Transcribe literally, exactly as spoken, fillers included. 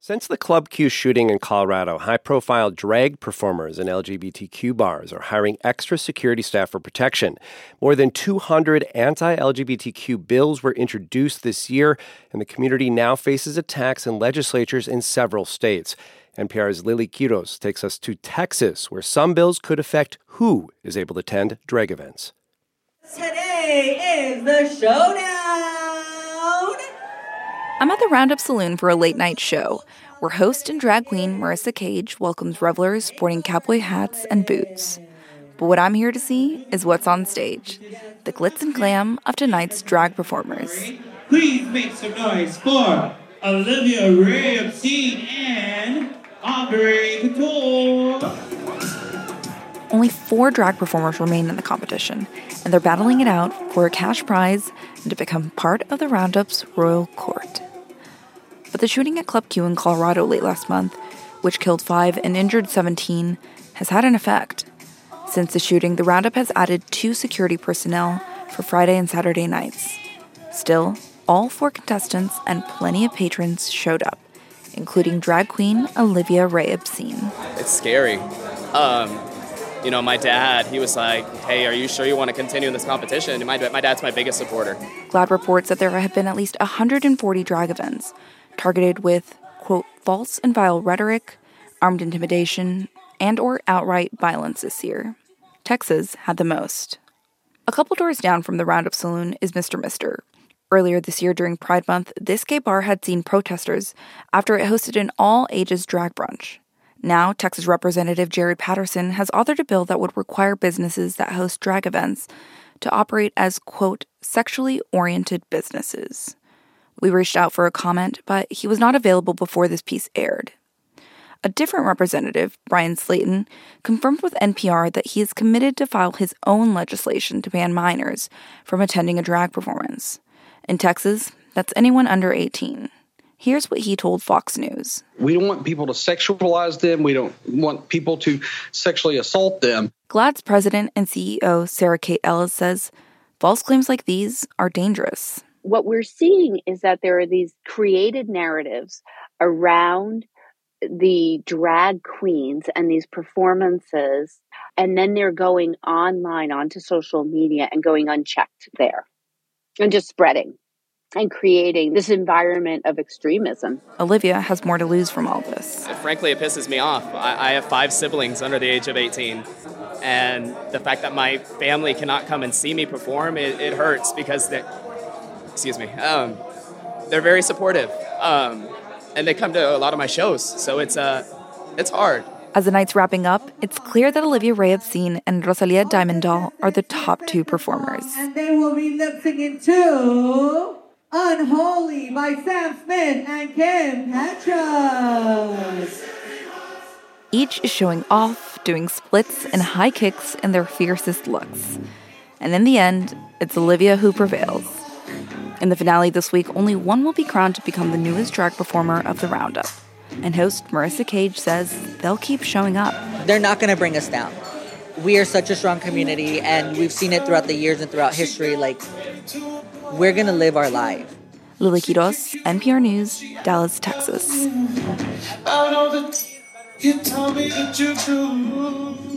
Since the Club Q shooting in Colorado, high-profile drag performers and L G B T Q bars are hiring extra security staff for protection. More than two hundred anti-L G B T Q bills were introduced this year, and the community now faces attacks in legislatures in several states. N P R's Lily Quiros takes us to Texas, where some bills could affect who is able to attend drag events. Today is the showdown! I'm at the Roundup Saloon for a late-night show, where host and drag queen Marissa Cage welcomes revelers sporting cowboy hats and boots. But what I'm here to see is what's on stage, the glitz and glam of tonight's drag performers. Please make some noise for Olivia Ray Obscene and Aubrey Couture. Only four drag performers remain in the competition, and they're battling it out for a cash prize and to become part of the Roundup's royal court. But the shooting at Club Q in Colorado late last month, which killed five and injured seventeen, has had an effect. Since the shooting, the Roundup has added two security personnel for Friday and Saturday nights. Still, all four contestants and plenty of patrons showed up, including drag queen Olivia Ray Obscene. It's scary. Um, you know, my dad, he was like, hey, are you sure you want to continue in this competition? And my, my dad's my biggest supporter. GLAAD reports that there have been at least one hundred forty drag events targeted with, quote, false and vile rhetoric, armed intimidation, and or outright violence this year. Texas had the most. A couple doors down from the Roundup Saloon is Mister Mister. Earlier this year during Pride Month, this gay bar had seen protesters after it hosted an all-ages drag brunch. Now, Texas Representative Jerry Patterson has authored a bill that would require businesses that host drag events to operate as, quote, sexually oriented businesses. We reached out for a comment, but he was not available before this piece aired. A different representative, Brian Slayton, confirmed with N P R that he is committed to file his own legislation to ban minors from attending a drag performance. In Texas, that's anyone under eighteen. Here's what he told Fox News. We don't want people to sexualize them. We don't want people to sexually assault them. GLAAD's president and C E O, Sarah Kate Ellis, says false claims like these are dangerous. What we're seeing is that there are these created narratives around the drag queens and these performances, and then they're going online onto social media and going unchecked there and just spreading and creating this environment of extremism. Olivia has more to lose from all this. Frankly, it pisses me off. I, I have five siblings under the age of eighteen, and the fact that my family cannot come and see me perform, it, it hurts because they, excuse me, um, they're very supportive, um, and they come to a lot of my shows, so it's uh, it's hard. As the night's wrapping up, it's clear that Olivia Ray Obscene and Rosalia Diamond Doll are the top two performers. And they will be lip-syncing to Unholy by Sam Smith and Kim Petras. Each is showing off, doing splits and high kicks in their fiercest looks. And in the end, it's Olivia who prevails. In the finale this week, only one will be crowned to become the newest drag performer of the Roundup. And host Marissa Cage says they'll keep showing up. They're not going to bring us down. We are such a strong community, and we've seen it throughout the years and throughout history. Like, we're going to live our life. Lily Quiros, N P R News, Dallas, Texas. I know that you told me that you do.